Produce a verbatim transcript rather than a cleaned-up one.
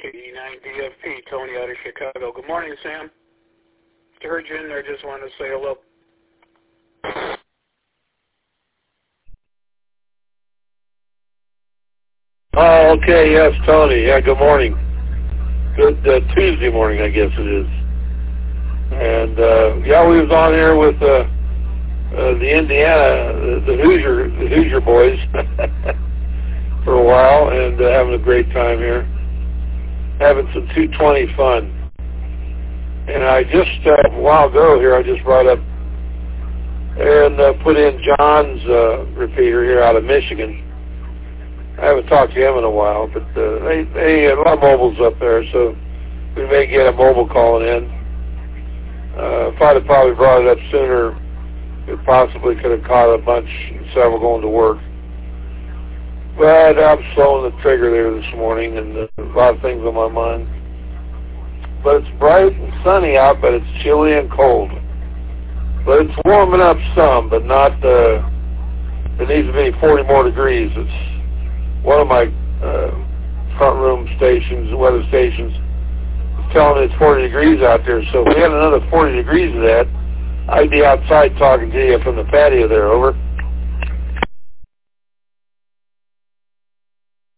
K E nine D F P, Tony out of Chicago. Good morning, Sam. Heard you in there, just wanted to say hello. Oh, okay, yes, Tony. Yeah, good morning. Good uh, Tuesday morning, I guess it is. And, uh, yeah, we was on here with uh, uh, the Indiana, the, the Hoosier, the Hoosier boys for a while, and uh, having a great time here. Having some two twenty fun. And I just, uh, a while ago here, I just brought up and uh, put in John's uh, repeater here out of Michigan. I haven't talked to him in a while, but uh, they, they a lot of mobiles up there, so we may get a mobile calling in. Uh, if I'd have probably brought it up sooner, it possibly could have caught a bunch, several going to work. But I'm slowing the trigger there this morning, and uh, a lot of things on my mind. But it's bright and sunny out, but it's chilly and cold. But it's warming up some, but not, uh, it needs to be forty more degrees. It's one of my uh, front room stations, weather stations, is telling me it's forty degrees out there. So if we had another forty degrees of that, I'd be outside talking to you from the patio there, over.